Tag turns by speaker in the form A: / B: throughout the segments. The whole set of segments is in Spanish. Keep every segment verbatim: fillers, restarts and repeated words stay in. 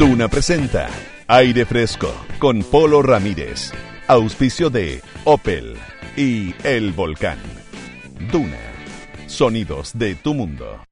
A: Duna presenta Aire Fresco con Polo Ramírez. Auspicio de Opel y El Volcán. Duna. Sonidos de tu mundo.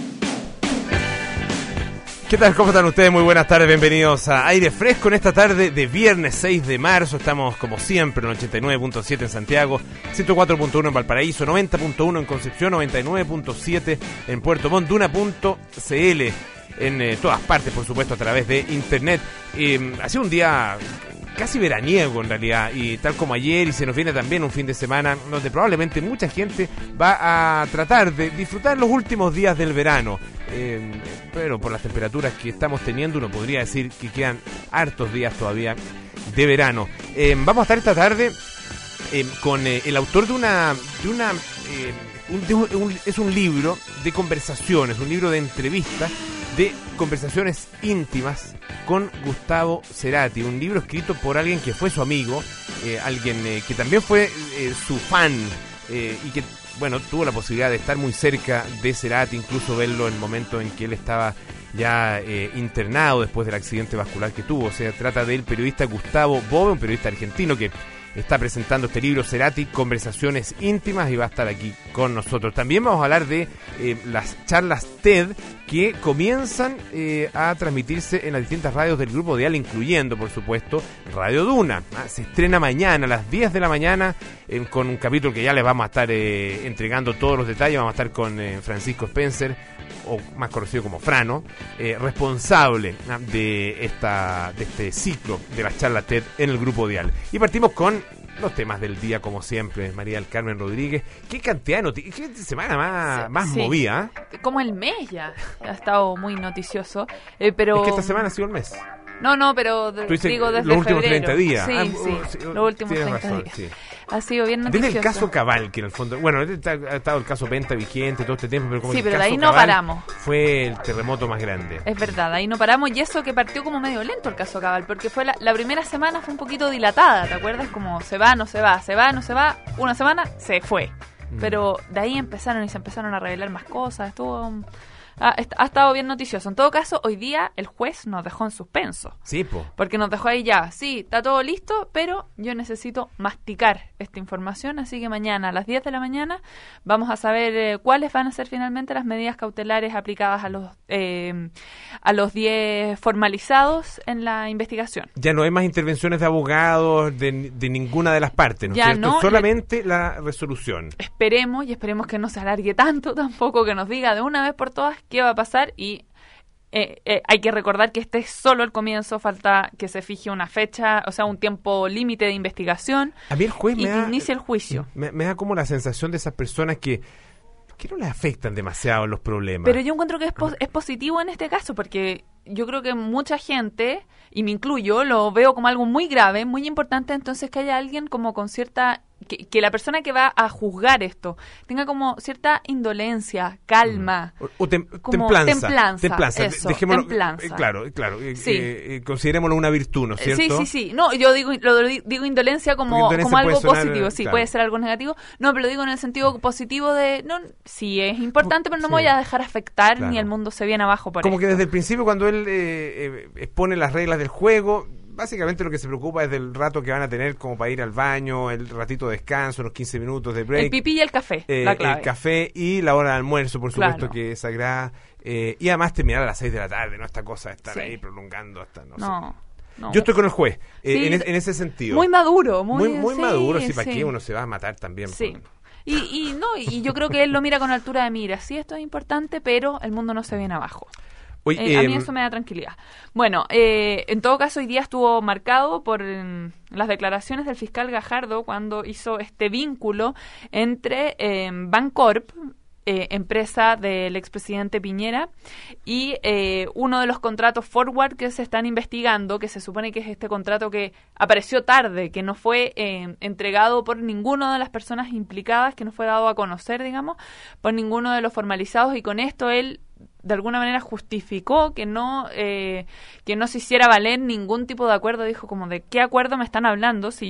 B: ¿Qué tal? ¿Cómo están ustedes? Muy buenas tardes, bienvenidos a Aire Fresco en esta tarde de viernes seis de marzo. Estamos como siempre en ochenta y nueve punto siete en Santiago, ciento cuatro punto uno en Valparaíso, noventa punto uno en Concepción, noventa y nueve punto siete en Puerto Montt, Duna punto c l en eh, todas partes, por supuesto, a través de internet. Eh, ha sido un día casi veraniego en realidad, y tal como ayer, y se nos viene también un fin de semana donde probablemente mucha gente va a tratar de disfrutar los últimos días del verano. Eh, pero por las temperaturas que estamos teniendo uno podría decir que quedan hartos días todavía de verano. Eh, vamos a estar esta tarde eh, con eh, el autor de una de una eh, un, de un, es un libro de conversaciones, un libro de entrevistas, de conversaciones íntimas con Gustavo Cerati, un libro escrito por alguien que fue su amigo, eh, alguien eh, que también fue eh, su fan eh, y que bueno, tuvo la posibilidad de estar muy cerca de Cerati, incluso verlo en el momento en que él estaba ya eh, internado después del accidente vascular que tuvo. O sea, trata del periodista Gustavo Bove, un periodista argentino que está presentando este libro, Cerati, Conversaciones Íntimas, y va a estar aquí con nosotros. También vamos a hablar de eh, las charlas TED que comienzan eh, a transmitirse en las distintas radios del Grupo Dial, incluyendo, por supuesto, Radio Duna. Ah, se estrena mañana a las diez de la mañana eh, con un capítulo que ya les vamos a estar eh, entregando todos los detalles. Vamos a estar con eh, Francisco Spencer, o más conocido como Frano, eh, responsable ah, de esta de este ciclo de la charla TED en el Grupo Dial. Y partimos con los temas del día, como siempre, María del Carmen Rodríguez. Qué cantidad de noticias, qué semana más, sí, más sí. movida.
C: Como el mes ya, ha estado muy noticioso. Eh, pero
B: es que esta semana ha sido el mes.
C: No, no, pero de, digo desde
B: los últimos
C: febrero.
B: treinta días.
C: Sí,
B: ah,
C: sí,
B: uh, sí,
C: los últimos treinta razón, días. Sí. Ha sido bien noticioso.
B: Desde el caso Cabal, que en el fondo, bueno, ha estado el caso Penta vigente todo este tiempo, pero como
C: sí,
B: el
C: pero
B: caso
C: de ahí no
B: Cabal
C: paramos.
B: Fue el terremoto más grande.
C: Es verdad, ahí no paramos, y eso que partió como medio lento el caso Cabal, porque fue la, la primera semana fue un poquito dilatada, ¿te acuerdas? Como se va, no se va, se va, no se va, una semana se fue. Mm. Pero de ahí empezaron y se empezaron a revelar más cosas, estuvo... Ha, ha estado bien noticioso. En todo caso, hoy día el juez nos dejó en suspenso.
B: Sí, po.
C: Porque nos dejó ahí ya, sí, está todo listo, pero yo necesito masticar esta información, así que mañana a las diez de la mañana vamos a saber eh, cuáles van a ser finalmente las medidas cautelares aplicadas a los eh, a los diez formalizados en la investigación.
B: Ya no hay más intervenciones de abogados de, de ninguna de las partes, ¿no es
C: ya
B: cierto?
C: No,
B: solamente le... la resolución.
C: Esperemos, y esperemos que no se alargue tanto tampoco, que nos diga de una vez por todas qué va a pasar. Y eh, eh, hay que recordar que este es solo el comienzo, falta que se fije una fecha, o sea, un tiempo límite de investigación.
B: A mí el juez
C: y
B: me da,
C: inicia el juicio.
B: Me, me da como la sensación de esas personas que, que no les afectan demasiado los problemas.
C: Pero yo encuentro que es, pos- es positivo en este caso, porque yo creo que mucha gente, y me incluyo, lo veo como algo muy grave, muy importante, entonces que haya alguien como con cierta... Que, que la persona que va a juzgar esto tenga como cierta indolencia, calma,
B: o, o tem,
C: como
B: templanza,
C: templanza,
B: templanza,
C: eso,
B: dejémoslo,
C: templanza.
B: Eh, claro, claro,
C: sí.
B: eh, eh, considerémoslo una virtud, ¿no es cierto?
C: Sí, sí, sí. No, yo digo lo digo indolencia como, indolencia como algo sonar, positivo, sí, claro. Puede ser algo negativo. No, pero lo digo en el sentido positivo de, no, sí es importante, pero no sí. me voy a dejar afectar, claro. Ni el mundo se viene abajo por
B: como
C: esto.
B: Que desde el principio, cuando él eh, eh, expone las reglas del juego, básicamente lo que se preocupa es del rato que van a tener como para ir al baño, el ratito de descanso, los quince minutos de break.
C: El pipí y el café,
B: eh,
C: la clave.
B: El café y la hora de almuerzo, por supuesto,
C: claro.
B: Que es sagrada. Eh, y además terminar a las seis de la tarde, ¿no? Esta cosa de estar sí. ahí prolongando hasta, no,
C: no
B: sé.
C: No.
B: Yo estoy con el juez, eh,
C: sí,
B: en, en ese sentido.
C: Muy maduro, muy,
B: muy, muy
C: sí,
B: maduro, sí,
C: sí.
B: para qué uno se va a matar también.
C: Sí.
B: Por...
C: Y, y, no, y yo creo que él lo mira con altura de mira. Sí, esto es importante, pero el mundo no se viene abajo.
B: Oye,
C: eh,
B: eh,
C: a mí eso me da tranquilidad. Bueno, eh, en todo caso, hoy día estuvo marcado por eh, las declaraciones del fiscal Gajardo cuando hizo este vínculo entre eh, Bancorp, eh, empresa del expresidente Piñera, y eh, uno de los contratos forward que se están investigando, que se supone que es este contrato que apareció tarde, que no fue eh, entregado por ninguna de las personas implicadas, que no fue dado a conocer, digamos, por ninguno de los formalizados, y con esto él de alguna manera justificó que no eh, que no se hiciera valer ningún tipo de acuerdo. Dijo como, ¿de qué acuerdo me están hablando? Si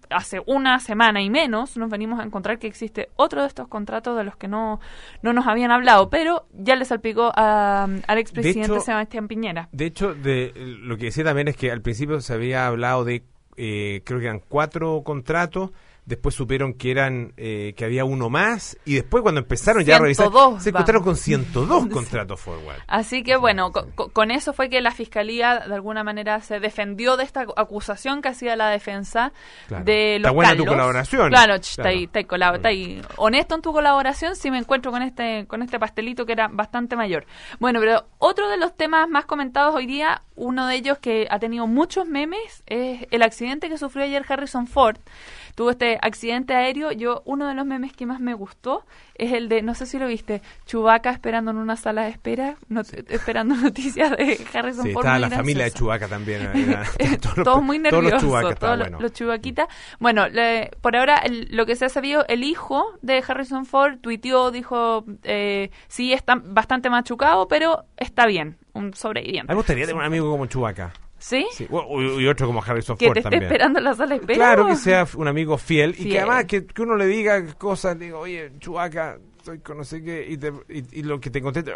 C: hace una semana y menos nos venimos a encontrar que existe otro de estos contratos de los que no, no nos habían hablado, pero ya le salpicó a, al expresidente hecho, Sebastián Piñera.
B: De hecho, de lo que decía también es que al principio se había hablado de, eh, creo que eran cuatro contratos. Después supieron que eran eh, que había uno más y después cuando empezaron ya a revisar se encontraron con ciento dos contratos forward.
C: Así que bueno, con, con eso fue que la Fiscalía de alguna manera se defendió de esta acusación que hacía la defensa
B: claro.
C: de los
B: Está buena
C: Carlos.
B: Tu colaboración.
C: Claro, ch, claro. Está, ahí, está, ahí colab- está ahí honesto en tu colaboración si me encuentro con este con este pastelito que era bastante mayor. Bueno, pero otro de los temas más comentados hoy día, uno de ellos que ha tenido muchos memes, es el accidente que sufrió ayer Harrison Ford. Tuvo este accidente aéreo. Yo, uno de los memes que más me gustó es el de, no sé si lo viste, Chewbacca esperando en una sala de espera, no, sí. esperando noticias de Harrison
B: sí,
C: Ford.
B: Estaba la familia de Chewbacca también. Era,
C: todos, todos muy nerviosos, todos los, todos
B: bueno.
C: los Chewbacquitas. Bueno, le, por ahora el, lo que se ha sabido, el hijo de Harrison Ford tuiteó, dijo, eh, sí, está bastante machucado, pero está bien, un sobreviviente.
B: Me gustaría tener un amigo como Chewbacca.
C: ¿Sí?
B: sí. Y otro como Harrison
C: que
B: Ford
C: te esté
B: también.
C: esperando en la sala de espera.
B: Claro, que sea un amigo fiel,
C: fiel.
B: y que además que, que uno le diga cosas, digo, oye, Chewbacca, soy con no sé qué, y, te, y, y lo que te conteste...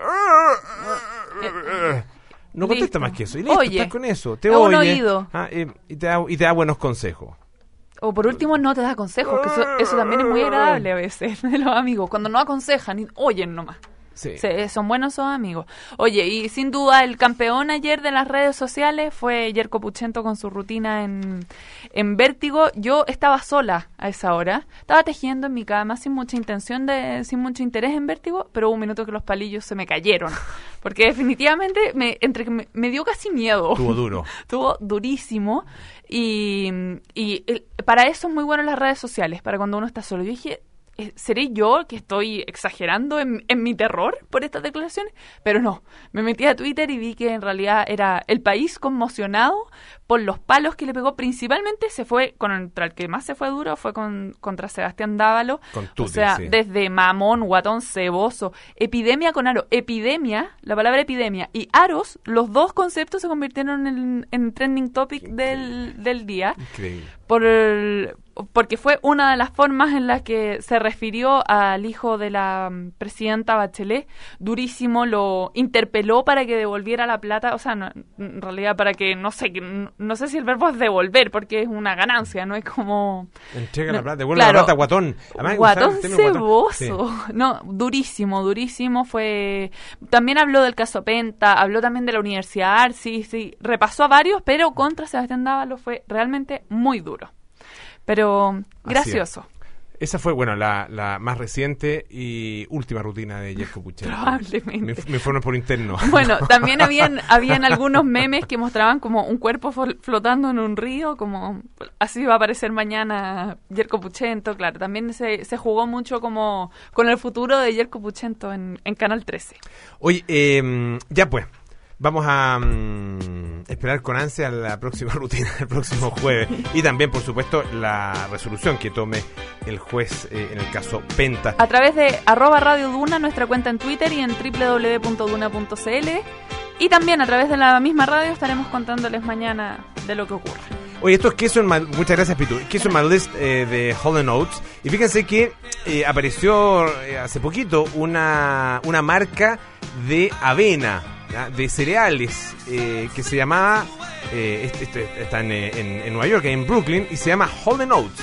B: No contesta listo. Más que eso. Y listo,
C: oye,
B: estás con eso. Te
C: oye.
B: Un
C: oído.
B: Ah, y, y, te da, y te da buenos consejos.
C: O por último, no te da consejos, que eso, eso también es muy agradable a veces de los amigos. Cuando no aconsejan, y oyen nomás.
B: Sí.
C: Sí, son buenos, son amigos. Oye, y sin duda el campeón ayer de las redes sociales fue Jerko Puchento con su rutina en, en Vértigo. Yo estaba sola a esa hora, estaba tejiendo en mi cama sin mucha intención, de sin mucho interés en Vértigo, pero hubo un minuto que los palillos se me cayeron, porque definitivamente me, entre me, me dio casi miedo.
B: Estuvo duro.
C: Estuvo durísimo y, y el, para eso es muy bueno las redes sociales, para cuando uno está solo. Yo dije, ¿seré yo que estoy exagerando en, en mi terror por estas declaraciones? Pero no, me metí a Twitter y vi que en realidad era el país conmocionado por los palos que le pegó. Principalmente se fue, contra el que más se fue duro fue con, contra Sebastián Dávalo.
B: Con Tuti,
C: o sea,
B: sí.
C: Desde mamón, guatón, ceboso, epidemia con aro. Epidemia, la palabra epidemia y aros, los dos conceptos se convirtieron en, en trending topic del, del día.
B: Increíble.
C: Por el, porque fue una de las formas en las que se refirió al hijo de la presidenta Bachelet. Durísimo, lo interpeló para que devolviera la plata, o sea, no, en realidad para que, no sé, no, no sé si el verbo es devolver, porque es una ganancia, no es como...
B: Entrega
C: no,
B: la plata, devuelve
C: claro,
B: la plata, guatón. Además,
C: guatón ceboso.
B: Guatón. Sí.
C: No, durísimo, durísimo fue... También habló del caso Penta, habló también de la Universidad Arcis, sí, repasó a varios, pero contra Sebastián Dávalo fue realmente muy duro. Pero gracioso.
B: Esa fue, bueno, la, la más reciente y última rutina de Jerko Puchento.
C: Probablemente.
B: Me, me fueron por interno.
C: Bueno, también habían habían algunos memes que mostraban como un cuerpo flotando en un río, como así va a aparecer mañana Jerko Puchento. Claro, también se, se jugó mucho como con el futuro de Jerko Puchento en, en Canal trece.
B: Oye, eh, ya pues. Vamos a um, esperar con ansia la próxima rutina, el próximo jueves. Y también, por supuesto, la resolución que tome el juez eh, en el caso Penta.
C: A través de arroba Radio Duna, nuestra cuenta en Twitter y en doble u doble u doble u punto duna punto c l. Y también a través de la misma radio estaremos contándoles mañana de lo que ocurre.
B: Oye, esto es queso en Mal... Muchas gracias, Pitu. Queso en Malist eh, de Hall and Oates. Y fíjense que eh, apareció eh, hace poquito una, una marca de avena, de cereales, eh, que se llamaba, eh, este, este, está en, en, en Nueva York, en Brooklyn, y se llama Holden Oats.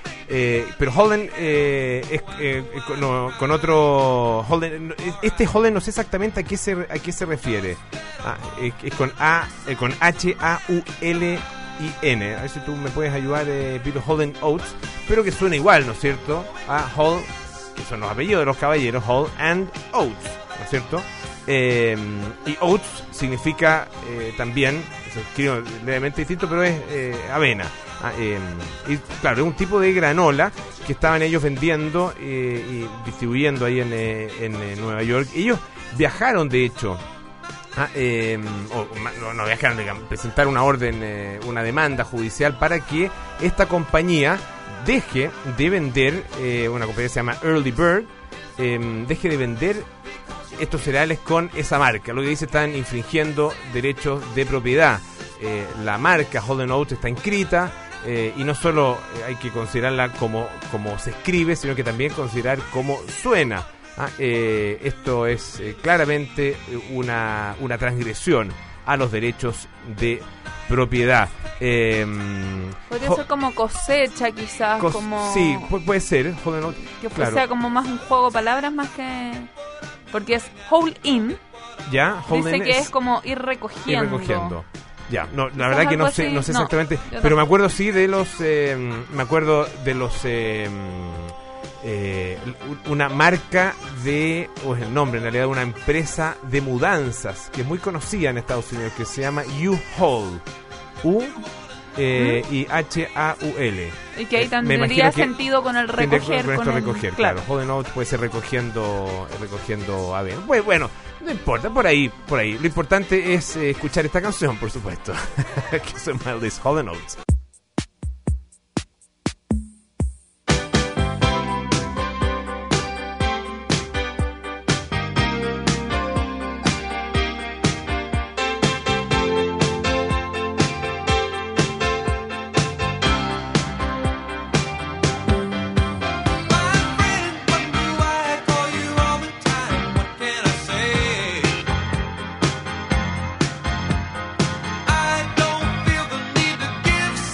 B: Eh, pero Holden eh, es eh, con, no, con otro Holden, este Holden no sé exactamente a qué se a qué se refiere. Ah, es, es con A, eh, con H A U L I N. A ver si tú me puedes ayudar, eh, Pito. Holden Oats, pero que suena igual, ¿no es cierto? A Hall, que son los apellidos de los caballeros, Hall and Oats, ¿no es cierto? Eh, y oats significa eh, también, se escribe levemente distinto, pero es eh, avena. Ah, eh, y claro, es un tipo de granola que estaban ellos vendiendo eh, y distribuyendo ahí en, eh, en eh, Nueva York. Ellos viajaron, de hecho, ah, eh, o, no, no viajaron, digamos, presentaron una orden, eh, una demanda judicial para que esta compañía deje de vender, eh, una compañía que se llama Early Bird, eh, deje de vender estos cereales con esa marca. Lo que dice, están infringiendo derechos de propiedad. Eh, la marca Holden Oats está inscrita Eh, y no solo hay que considerarla como, como se escribe, sino que también considerar cómo suena. Ah, eh, esto es eh, claramente una, una transgresión a los derechos de propiedad. Eh,
C: Podría ser como cosecha, quizás.
B: cos-
C: como
B: Sí, pu- puede ser. Hold on,
C: Que
B: claro.
C: sea como más un juego de palabras más que... Porque es hold in.
B: Ya, hold
C: Dice
B: in
C: que es como ir recogiendo.
B: ir recogiendo. Ya, no, la
C: Quizás
B: verdad que no
C: algo
B: sé,
C: así.
B: no sé
C: No,
B: exactamente,
C: yo
B: pero
C: tampoco.
B: me acuerdo sí de los, eh, me acuerdo de los, eh, eh, una marca de, o es el nombre en realidad de una empresa de mudanzas que es muy conocida en Estados Unidos que se llama U-Haul, U eh, y H A U L.
C: Y que ahí
B: Eh, me imagino
C: tendría
B: que
C: sentido con el
B: Tendría
C: recoger.
B: con esto
C: con el-
B: recoger, claro. Holding out puede ser recogiendo, recogiendo avena. Pues bueno, no importa, por ahí, por ahí. Lo importante es eh, escuchar esta canción, por supuesto. Que se llama This Holding Out.
D: I don't feel the need to give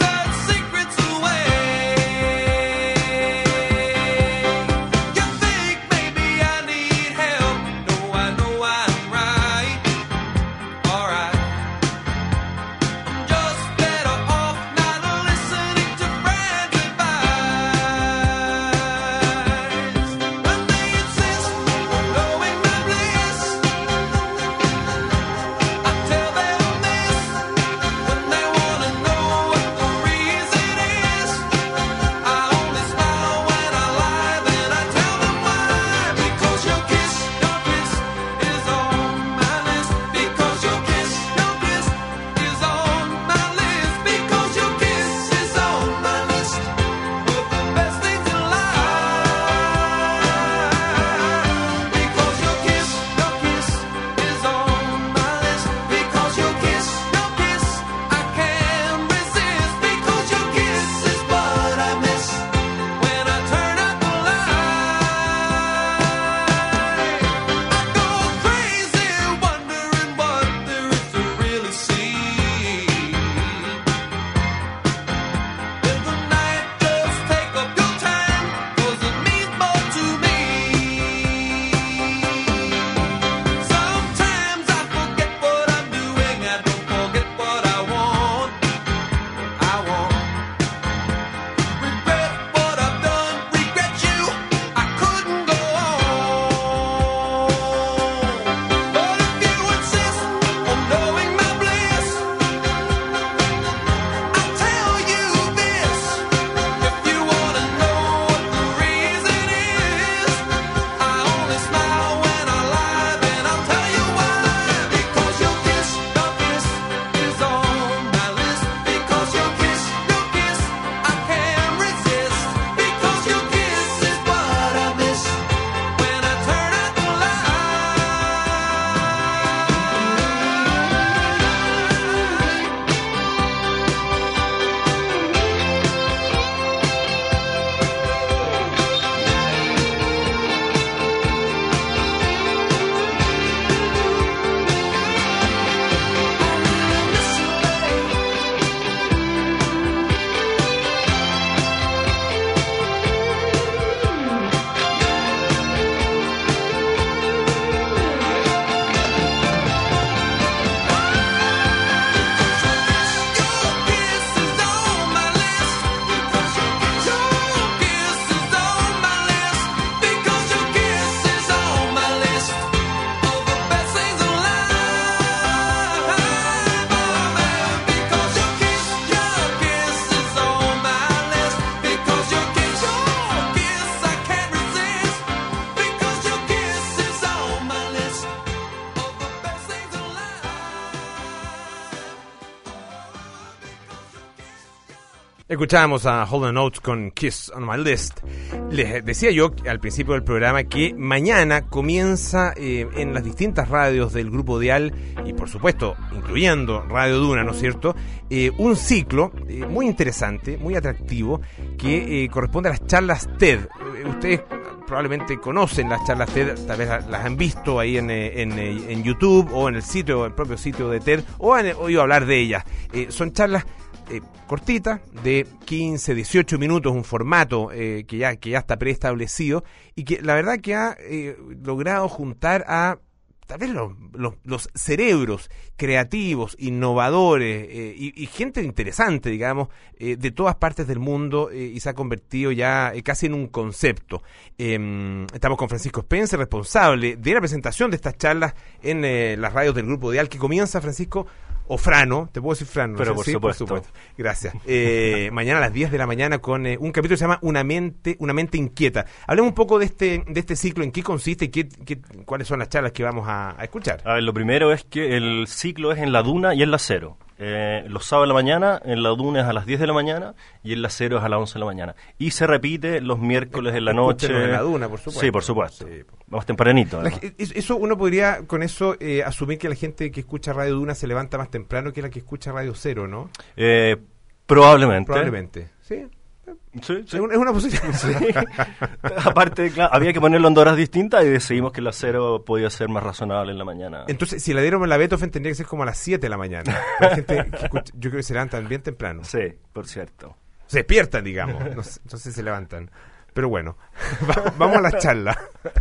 B: Escuchábamos a Hall and Oates con Kiss on My List. Les decía yo al principio del programa que mañana comienza eh, en las distintas radios del Grupo Dial y por supuesto incluyendo Radio Duna, ¿no es cierto?, eh, un ciclo eh, muy interesante, muy atractivo que eh, corresponde a las charlas TED. Eh, ustedes probablemente conocen las charlas TED, tal vez las han visto ahí en, en, en YouTube o en el sitio, el propio sitio de TED, o han oído hablar de ellas. Eh, son charlas Eh, cortita, de quince, dieciocho minutos, un formato eh, que ya que ya está preestablecido y que la verdad que ha eh, logrado juntar a tal vez los, los, los cerebros creativos, innovadores eh, y, y gente interesante, digamos, eh, de todas partes del mundo eh, y se ha convertido ya eh, casi en un concepto. Eh, estamos con Francisco Spencer, responsable de la presentación de estas charlas en eh, las radios del Grupo Dial, que comienza, Francisco, o Frano, te puedo decir Frano, ¿no?
D: Pero por,
B: ¿Sí?
D: supuesto.
B: por supuesto. Gracias. Eh, mañana a las diez de la mañana con eh, un capítulo que se llama Una mente, una mente inquieta. Hablemos un poco de este de este ciclo, en qué consiste y qué, qué, cuáles son las charlas que vamos a, a escuchar.
D: A ver, lo primero es que el ciclo es en la Duna y en la Cero. Eh, los sábados de la mañana, en la Duna es a las diez de la mañana y en la Cero es a las once de la mañana. Y se repite los miércoles en la noche.
B: En la Duna, por supuesto.
D: Sí, por supuesto.
B: Sí.
D: Vamos tempranito.
B: La, eso uno podría, con eso, eh, asumir que la gente que escucha Radio Duna se levanta más temprano que la que escucha Radio Cero, ¿no?
D: Eh, probablemente.
B: Probablemente, sí.
D: Sí, sí.
B: Es una, es una posibilidad.
D: Sí. Aparte, claro, había que ponerlo en dos horas distintas y decidimos que la Cero podía ser más razonable en la mañana.
B: Entonces, si la dieron en la Beethoven, tendría que ser como a las siete de la mañana. La gente que escucha, yo creo que se levantan bien temprano.
D: Sí, por cierto.
B: Se despiertan, digamos. No, no sé si se levantan. Pero bueno, va, vamos a la charla.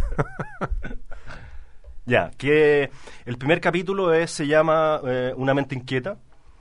D: Ya, que el primer capítulo es, se llama eh, Una mente inquieta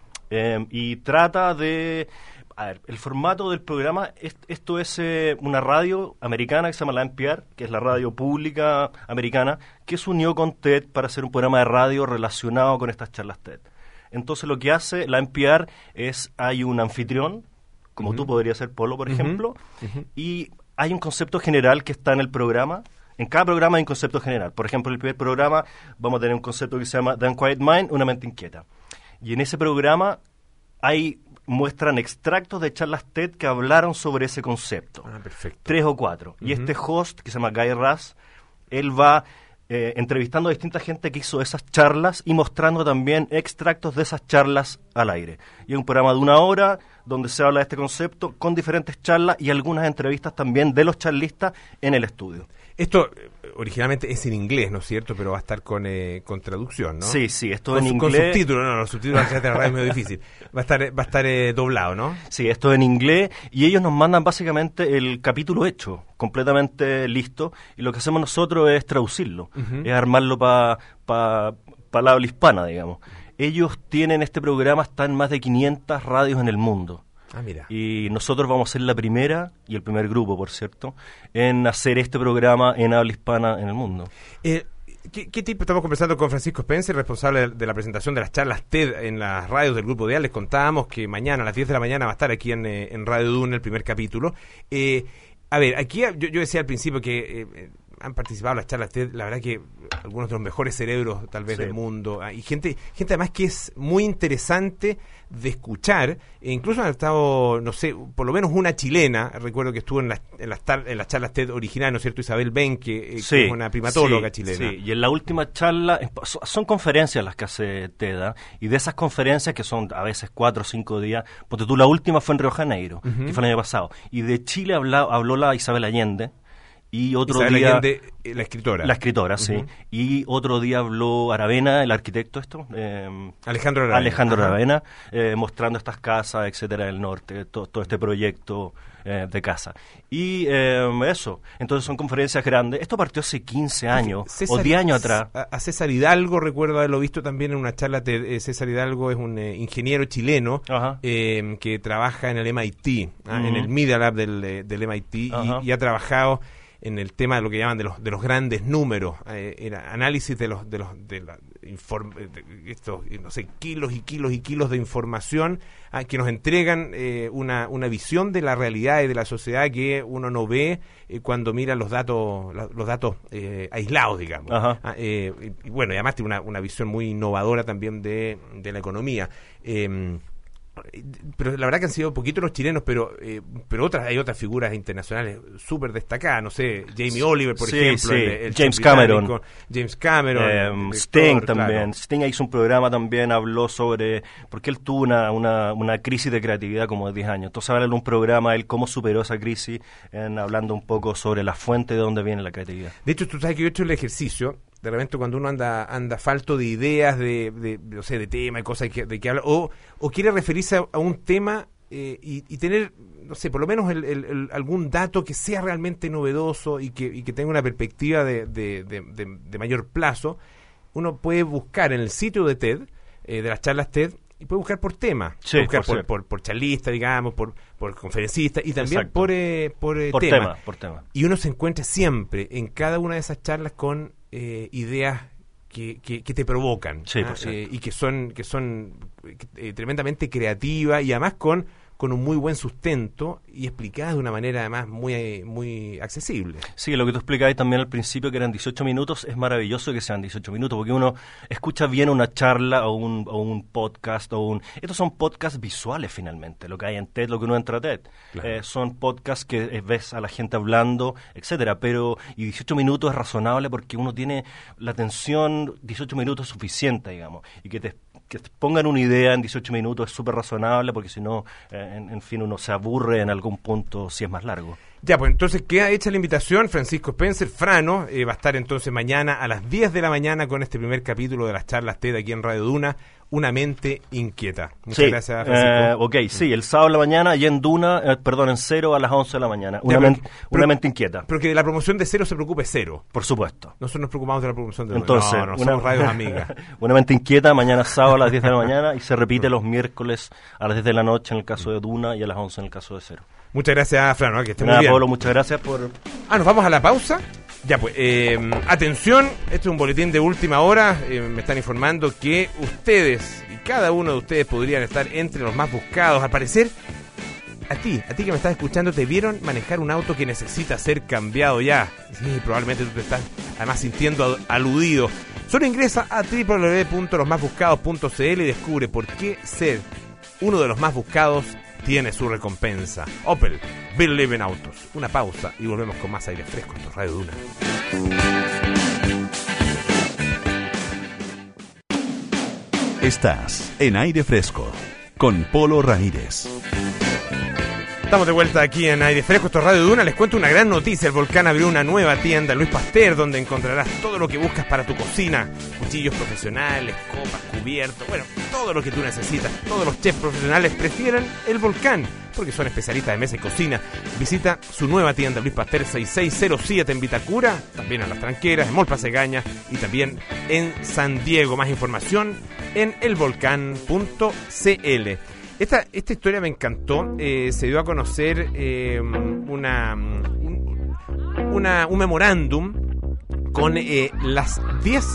D: eh, y trata de... A ver, el formato del programa, es, esto es eh, una radio americana que se llama la N P R, que es la radio pública americana, que se unió con TED para hacer un programa de radio relacionado con estas charlas TED. Entonces lo que hace la N P R es, hay un anfitrión, como uh-huh. tú podrías ser Polo, por uh-huh. ejemplo, uh-huh. y hay un concepto general que está en el programa. En cada programa hay un concepto general. Por ejemplo, en el primer programa vamos a tener un concepto que se llama The Unquiet Mind, una mente inquieta. Y en ese programa hay... muestran extractos de charlas TED que hablaron sobre ese concepto.
B: Ah, perfecto.
D: Tres o cuatro.
B: Uh-huh.
D: Y este host, que se llama Guy Raz, él va eh, entrevistando a distinta gente que hizo esas charlas y mostrando también extractos de esas charlas al aire. Y es un programa de una hora donde se habla de este concepto con diferentes charlas y algunas entrevistas también de los charlistas en el estudio.
B: Esto eh, originalmente es en inglés, ¿no es cierto? Pero va a estar con, eh, con traducción, ¿no?
D: Sí, sí, esto
B: con,
D: en
B: con
D: inglés.
B: Con subtítulos, no, los subtítulos de la radio es medio difícil. Va a estar, va a estar eh, doblado, ¿no?
D: Sí, esto en inglés y ellos nos mandan básicamente el capítulo hecho, completamente listo, y lo que hacemos nosotros es traducirlo, uh-huh. es armarlo para pa, pa la habla hispana, digamos. Ellos tienen este programa, está en más de quinientas radios en el mundo.
B: Ah, mira.
D: Y nosotros vamos a ser la primera, y el primer grupo, por cierto, en hacer este programa en habla hispana en el mundo.
B: Eh, ¿qué, ¿Qué tipo? Estamos conversando con Francisco Spencer, responsable de la presentación de las charlas TED en las radios del Grupo Dial. Les contábamos que mañana a las diez de la mañana va a estar aquí en, en Radio Duna el primer capítulo. Eh, a ver, aquí yo, yo decía al principio que... Eh, han participado en las charlas TED, la verdad que algunos de los mejores cerebros tal vez sí. del mundo, y gente gente además que es muy interesante de escuchar, e incluso han estado, no sé, por lo menos una chilena, recuerdo que estuvo en las, en las, tar, en las charlas TED originales, ¿no es cierto?, Isabel Ben, que,
D: sí,
B: que es una primatóloga
D: sí,
B: chilena.
D: Sí, y en la última charla, son conferencias las que hace TED, ¿eh? Y de esas conferencias que son a veces cuatro o cinco días, porque tú la última fue en Río de Janeiro, uh-huh. que fue el año pasado, y de Chile habló, habló la Isabel Allende. Y otro
B: Isabel
D: día
B: Allende, la escritora.
D: La escritora, uh-huh. sí. Y otro día habló Aravena, el arquitecto esto. Eh,
B: Alejandro Aravena.
D: Alejandro Ajá. Aravena, eh, mostrando estas casas, etcétera, del norte, to, todo este proyecto eh, de casa. Y eh, eso, entonces son conferencias grandes. Esto partió hace quince años, César, o diez años atrás.
B: A César Hidalgo, recuerdo haberlo visto también en una charla. De, eh, César Hidalgo es un eh, ingeniero chileno eh, que trabaja en el M I T, uh-huh. en el Media Lab del, del M I T, y, y ha trabajado en el tema de lo que llaman de los de los grandes números, eh, era análisis de los de los de, la, inform, de estos no sé kilos y kilos y kilos de información ah, que nos entregan eh, una una visión de la realidad y de la sociedad que uno no ve eh, cuando mira los datos la, los datos eh, aislados, digamos. Ah, eh, y, y bueno, y además tiene una una visión muy innovadora también de de la economía. Eh, pero la verdad que han sido poquitos los chilenos, pero eh, pero otras hay otras figuras internacionales súper destacadas, no sé, Jamie Oliver, por
D: sí,
B: ejemplo,
D: sí.
B: el, el
D: James Cameron,
B: James Cameron,
D: eh,
B: el
D: Sting
B: director,
D: también.
B: claro.
D: Sting hizo un programa también, habló sobre, porque él tuvo una, una, una crisis de creatividad como de diez años, entonces habla en un programa él cómo superó esa crisis, en, hablando un poco sobre la fuente de dónde viene la creatividad.
B: De hecho, tú sabes que yo he hecho el ejercicio. De repente cuando uno anda anda falto de ideas, de, de, de no sé, de tema y cosas que, de que habla, o, o quiere referirse a, a un tema eh, y, y tener, no sé, por lo menos el, el, el, algún dato que sea realmente novedoso y que, y que tenga una perspectiva de, de, de, de, de mayor plazo, uno puede buscar en el sitio de TED, eh, de las charlas TED, y puede buscar por tema,
D: Sí,
B: puede buscar
D: por,
B: por, por, por charlista, digamos, por, por conferencista y también
D: Exacto.
B: por, eh, por, eh,
D: Por
B: tema.
D: tema, por tema.
B: Y uno se encuentra siempre en cada una de esas charlas con eh, ideas que, que, que te provocan,
D: Sí,
B: ¿ah?
D: por cierto.
B: Eh, y que son que son eh, tremendamente creativas y además con con un muy buen sustento y explicadas de una manera además muy muy accesible.
D: Sí, lo que tú explicabas también al principio, que eran dieciocho minutos, es maravilloso que sean dieciocho minutos, porque uno escucha bien una charla o un, o un podcast, o un... Estos son podcasts visuales finalmente, lo que hay en TED, lo que uno entra a TED.
B: Claro.
D: Eh, son podcasts que eh, ves a la gente hablando, etcétera, pero y dieciocho minutos es razonable porque uno tiene la atención, dieciocho minutos es suficiente, digamos, y que te que te pongan una idea en dieciocho minutos es súper razonable, porque si no, eh, en, en fin, uno se aburre en algún punto si es más largo.
B: Ya, pues entonces queda hecha la invitación. Francisco Spencer, Frano, eh, va a estar entonces mañana a las diez de la mañana con este primer capítulo de las charlas TED aquí en Radio Duna, Una mente inquieta. Muchas
D: Sí,
B: gracias, Francisco.
D: eh, ok, sí, el sábado de la mañana y en Duna, eh, perdón, en Cero a las once de la mañana. Una,
B: Ya,
D: men-
B: pero-
D: una
B: pero-
D: mente inquieta,
B: Pero que de la promoción de Cero se preocupe Cero.
D: por supuesto.
B: Nosotros nos preocupamos de la promoción de
D: Entonces,
B: No, no, somos radios amigas.
D: una mente inquieta, mañana sábado a las diez de la mañana y se repite los miércoles a las diez de la noche en el caso de Duna y a las once en el caso de Cero.
B: Muchas gracias, Frano, ¿eh? Que esté muy
D: Nada,
B: bien.
D: Pablo, muchas gracias por...
B: Ah, ¿nos vamos a la pausa? Ya, pues, eh, atención, este es un boletín de última hora. Eh, me están informando que ustedes, y cada uno de ustedes podrían estar entre los más buscados. Al parecer, a ti, a ti que me estás escuchando, te vieron manejar un auto que necesita ser cambiado ya. Sí, probablemente tú te estás además sintiendo aludido. Solo ingresa a doble u doble u doble u punto los más buscados punto c l y descubre por qué ser uno de los más buscados tiene su recompensa. Opel, Believe in Autos. Una pausa y volvemos con más aire fresco en tu Radio Duna.
A: Estás en Aire Fresco con Polo Ramírez.
B: Estamos de vuelta aquí en Aire Fresco, esto es Radio Duna. Les cuento una gran noticia. El Volcán abrió una nueva tienda en Luis Pasteur, donde encontrarás todo lo que buscas para tu cocina. Cuchillos profesionales, copas, cubiertos, bueno, todo lo que tú necesitas. Todos los chefs profesionales prefieren el Volcán, porque son especialistas de mesa y cocina. Visita su nueva tienda Luis Pasteur seis seis cero siete en Vitacura, también en Las Tranqueras, en Molpa Cegaña y también en San Diego. Más información en el volcán punto c l. Esta, esta historia me encantó. Eh, se dio a conocer eh, una, un, una, un memorándum con eh, las diez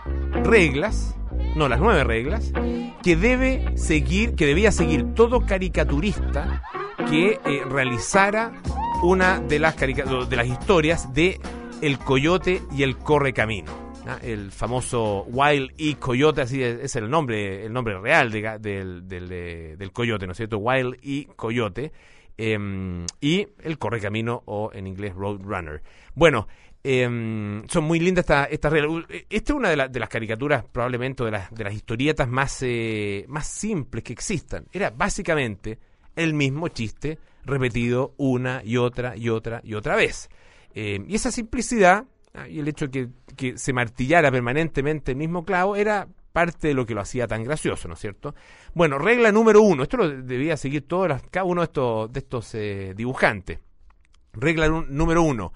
B: reglas, no, las nueve reglas, que debe seguir, que debía seguir todo caricaturista que eh, realizara una de las, carica- de las historias de El Coyote y el Correcamino. ¿Ah? El famoso Wile E. Coyote, así es, es el nombre el nombre real de, del, del, de, del coyote, ¿no es cierto? Wile E. Coyote, eh, y el Correcamino, o en inglés Roadrunner. Bueno, eh, son muy lindas estas esta reglas. Esta es una de, la, de las caricaturas, probablemente, de las, de las historietas más, eh, más simples que existan. Era básicamente el mismo chiste repetido una y otra y otra y otra vez. Eh, y esa simplicidad, y el hecho de que, que se martillara permanentemente el mismo clavo era parte de lo que lo hacía tan gracioso, ¿no es cierto? Bueno, regla número uno, esto lo debía seguir todas las, cada uno de estos, de estos eh, dibujantes. Regla nu- número uno,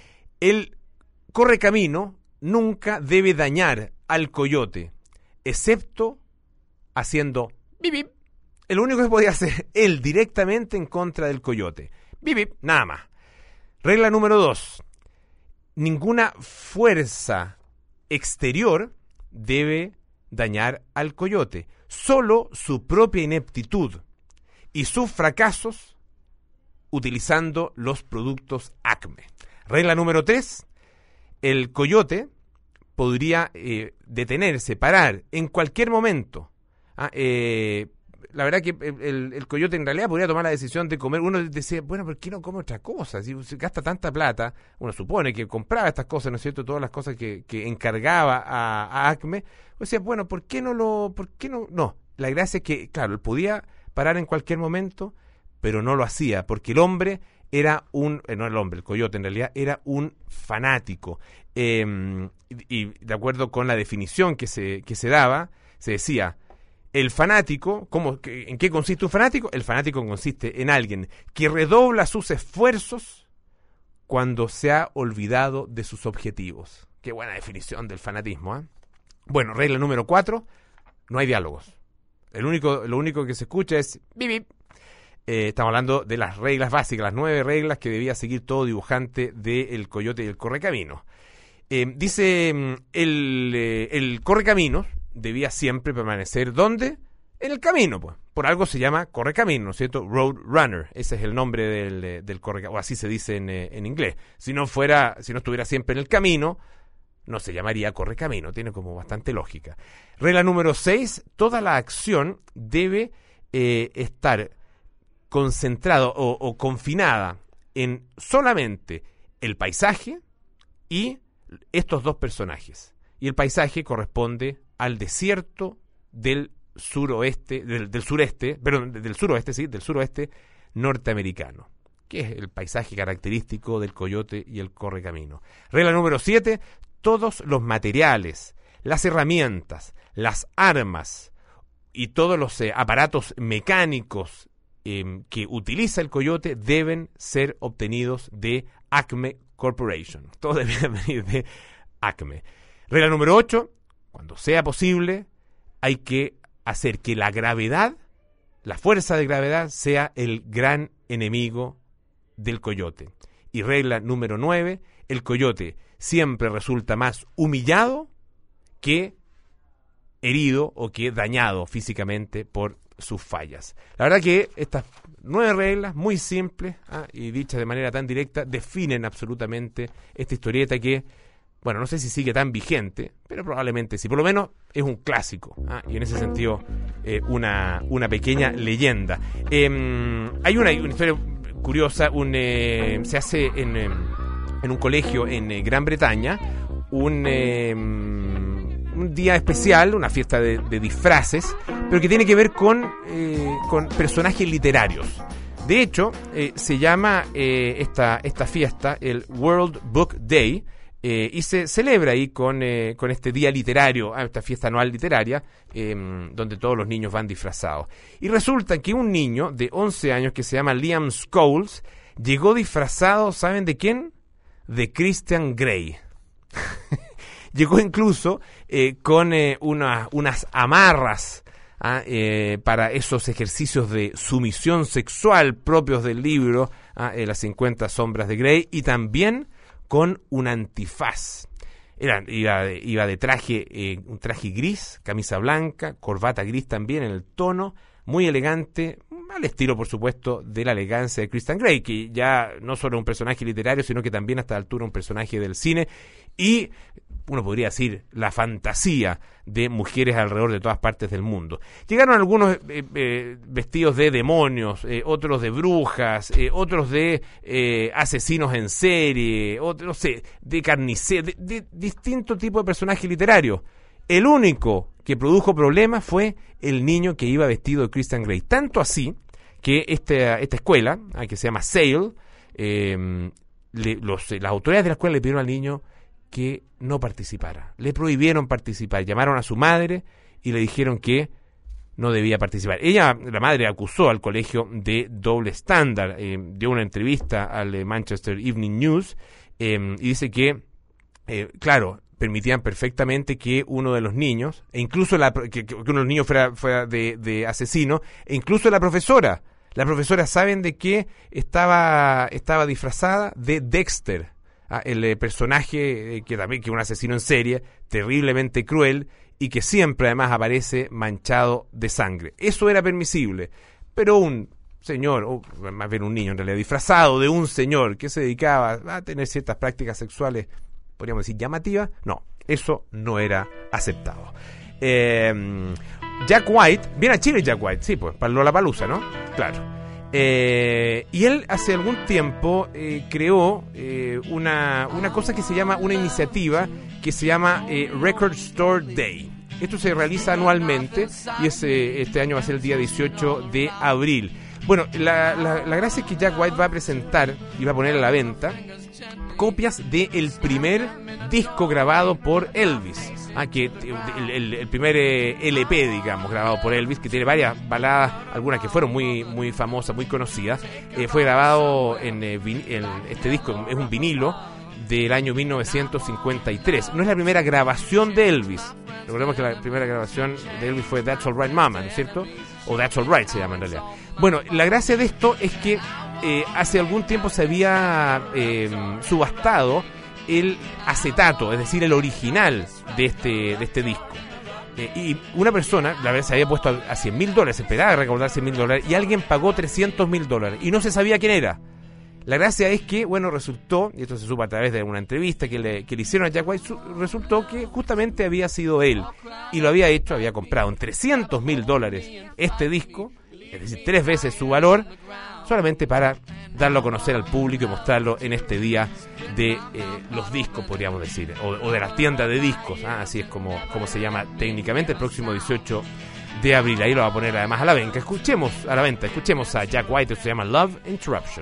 B: el correcamino nunca debe dañar al coyote, excepto haciendo bip bip. El único que podía hacer él directamente en contra del coyote. Bip bip, nada más. Regla número dos. Ninguna fuerza exterior debe dañar al coyote. Solo su propia ineptitud y sus fracasos utilizando los productos Acme. Regla número tres. El coyote podría eh, detenerse, parar en cualquier momento, ¿ah? eh, la verdad que el, el, el coyote en realidad podría tomar la decisión de comer. Uno decía, bueno, ¿por qué no come otra cosa? Si se gasta tanta plata, uno supone que compraba estas cosas, ¿no es cierto? Todas las cosas que, que encargaba a, a Acme. O sea, bueno, ¿por qué no lo...? ¿Por qué no? No, la gracia es que, claro, él podía parar en cualquier momento, pero no lo hacía, porque el hombre era un... Eh, no el hombre, el coyote en realidad, era un fanático. Eh, y, y de acuerdo con la definición que se, que se daba, se decía... El fanático, ¿cómo, ¿en qué consiste un fanático? El fanático consiste en alguien que redobla sus esfuerzos cuando se ha olvidado de sus objetivos. Qué buena definición del fanatismo, ¿eh? Bueno, regla número cuatro, no hay diálogos. El único, lo único que se escucha es bip, bip. Eh, estamos hablando de las reglas básicas, las nueve reglas que debía seguir todo dibujante de El Coyote y el Correcaminos. Eh, dice el, eh, el Correcaminos debía siempre permanecer, ¿dónde? En el camino, pues. Por algo se llama Correcamino, ¿no es cierto? Road Runner, ese es el nombre del, del Correcamino, o así se dice en, en inglés. Si no fuera, si no estuviera siempre en el camino, no se llamaría Correcamino, tiene como bastante lógica. Regla número seis, toda la acción debe eh, estar concentrada o, o confinada en solamente el paisaje y estos dos personajes. Y el paisaje corresponde al desierto del suroeste, del, del sureste, perdón, del suroeste, sí, del suroeste norteamericano, que es el paisaje característico del coyote y el correcamino. Regla número siete, todos los materiales, las herramientas, las armas y todos los eh, aparatos mecánicos eh, que utiliza el coyote deben ser obtenidos de Acme Corporation. Todo debe venir de Acme. Regla número ocho, cuando sea posible, hay que hacer que la gravedad, la fuerza de gravedad, sea el gran enemigo del coyote. Y regla número nueve, el coyote siempre resulta más humillado que herido o que dañado físicamente por sus fallas. La verdad que estas nueve reglas, muy simples, ¿ah? y dichas de manera tan directa, definen absolutamente esta historieta que, bueno, no sé si sigue tan vigente, pero probablemente sí. Por lo menos es un clásico, ¿ah? y en ese sentido eh, una, una pequeña leyenda. Eh, hay una, una historia curiosa, un, eh, se hace en, eh, en un colegio en eh, Gran Bretaña, un, eh, un día especial, una fiesta de, de disfraces, pero que tiene que ver con, eh, con personajes literarios. De hecho, eh, se llama eh, esta, esta fiesta el World Book Day, Eh, y se celebra ahí con, eh, con este día literario, esta fiesta anual literaria, eh, donde todos los niños van disfrazados. Y resulta que un niño de once años que se llama Liam Scholes llegó disfrazado, ¿saben de quién? De Christian Grey. Llegó incluso eh, con eh, una, unas amarras ¿ah? eh, para esos ejercicios de sumisión sexual propios del libro, ¿ah? eh, Las cincuenta sombras de Grey, y también con un antifaz. Era, iba, de, iba de traje, eh, un traje gris, camisa blanca, corbata gris también en el tono, muy elegante, al estilo, por supuesto, de la elegancia de Christian Grey, que ya no solo es un personaje literario, sino que también a esta altura un personaje del cine, y uno podría decir la fantasía de mujeres alrededor de todas partes del mundo. Llegaron algunos eh, eh, vestidos de demonios, eh, otros de brujas, eh, otros de eh, asesinos en serie, otros, no sé, de carniceros, de, de distinto tipo de personaje literario. El único que produjo problemas fue el niño que iba vestido de Christian Grey. Tanto así que esta, esta escuela, que se llama Sale, eh, le, los, las autoridades de la escuela le pidieron al niño que no participara. Le prohibieron participar. Llamaron a su madre y le dijeron que no debía participar. Ella, la madre, acusó al colegio de doble estándar. Eh, dio una entrevista al eh, Manchester Evening News eh, y dice que, eh, claro, permitían perfectamente que uno de los niños, e incluso la, que, que uno de los niños fuera, fuera de, de asesino, e incluso la profesora. La profesora, ¿saben de qué estaba, estaba disfrazada? De Dexter. Ah, el eh, personaje eh, que también que es un asesino en serie, terriblemente cruel y que siempre además aparece manchado de sangre. Eso era permisible, pero un señor, o más bien un niño en realidad, disfrazado de un señor que se dedicaba a tener ciertas prácticas sexuales, podríamos decir llamativas, no, eso no era aceptado. Eh, Jack White, viene a Chile Jack White, sí, pues, para Lollapalooza, ¿no? Claro. Eh, y él hace algún tiempo eh, creó eh, una, una cosa que se llama, una iniciativa que se llama eh, Record Store Day. Esto se realiza anualmente y es, eh, este año va a ser el día dieciocho de abril. Bueno, la, la, la gracia es que Jack White va a presentar y va a poner a la venta copias del primer disco grabado por Elvis. Ah, que el, el, el primer eh, L P, digamos, grabado por Elvis, que tiene varias baladas, algunas que fueron muy muy famosas, muy conocidas. Eh, fue grabado en, eh, vin- en este disco, es un vinilo del año mil novecientos cincuenta y tres. No es la primera grabación de Elvis. Recordemos que la primera grabación de Elvis fue That's All Right Mama, ¿no es cierto? O That's All Right se llama en realidad. Bueno, la gracia de esto es que eh, hace algún tiempo se había eh, subastado el acetato, es decir, el original de este de este disco. Eh, y una persona, la verdad, se había puesto a, a cien mil dólares, esperaba recaudar cien mil dólares, y alguien pagó trescientos mil dólares, y no se sabía quién era. La gracia es que, bueno, resultó, y esto se supo a través de una entrevista que le, que le hicieron a Jack White, su, resultó que justamente había sido él, y lo había hecho, había comprado en trescientos mil dólares este disco, es decir, tres veces su valor, solamente para darlo a conocer al público y mostrarlo en este día de eh, los discos, podríamos decir, o, o de la tienda de discos, ¿ah? Así es como, como se llama técnicamente, el próximo dieciocho de abril. Ahí lo va a poner además a la venta. Escuchemos a la venta, escuchemos a Jack White, esto se llama Love Interruption.